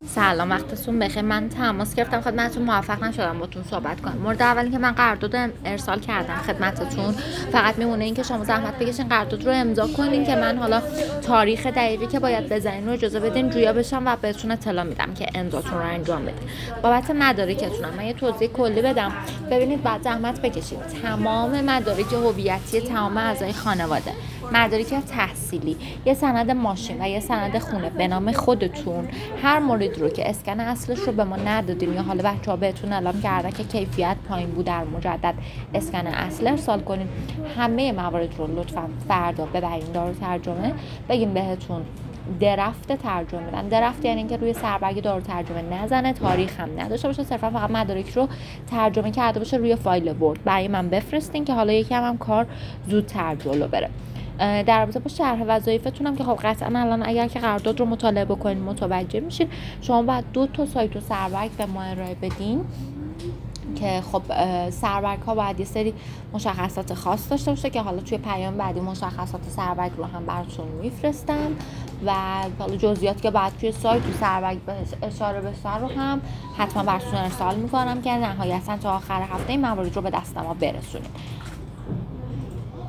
سلام، وقتتون بخیر. من تماس گرفتم خدمتتون، موفق نشدم باتون صحبت کنم. مورد اولی که من قرارداد ارسال کردم خدمتتون، فقط میمونه این که شما زحمت بکشین قرارداد رو امضا کنین که من حالا تاریخ دقیقی که باید بزنین رو اجازه بدین جویا بشم و بهتون اطلاع میدم که امضاتون رو انجام بدین. بابت مدارکتونم من یه توضیح کلی بدم. ببینید، بعد زحمت بکشید تمام مدارک هویتی تمام اعضای خانواده، مدارک تحصیلی، یه سند ماشین و یه سند خونه به نام خودتون، هر مورد رو که اسکن اصلش رو به ما ندادین یا حالا بچه‌ها بهتون اعلام کردن که کیفیت پایین بود در مجدد اسکن اصل ارسال کنین. همه موارد رو لطفاً فردا ببرین دارو ترجمه، بگیم بهتون درفت ترجمه بدن. درفت یعنی اینکه روی سربرگ دارو ترجمه نزنه، تاریخ هم نداشته باشه، صرفا فقط مدارک رو ترجمه کرده باشه روی فایل ورد برای من بفرستین که حالا یکم هم کار زودتر جلو بره. در رابطه با شرح وظایفتون هم که خب قطعا الان اگر که قرارداد رو مطالعه بکنین متوجه میشین شما باید 2 سایت و سرورگ به ما ارائه بدین که خب سرورگ ها باید یه سری مشخصات خاص داشته باشه که حالا توی پیام بعدی مشخصات سرورگ رو هم براتون میفرستم و حالا جزئیاتی که بعد توی سایت و سرورگ بهش اشاره بشه رو هم حتما براتون ارسال میکنم که نهایتا تا آخر هفته این موارد رو به دست ما برسونیم.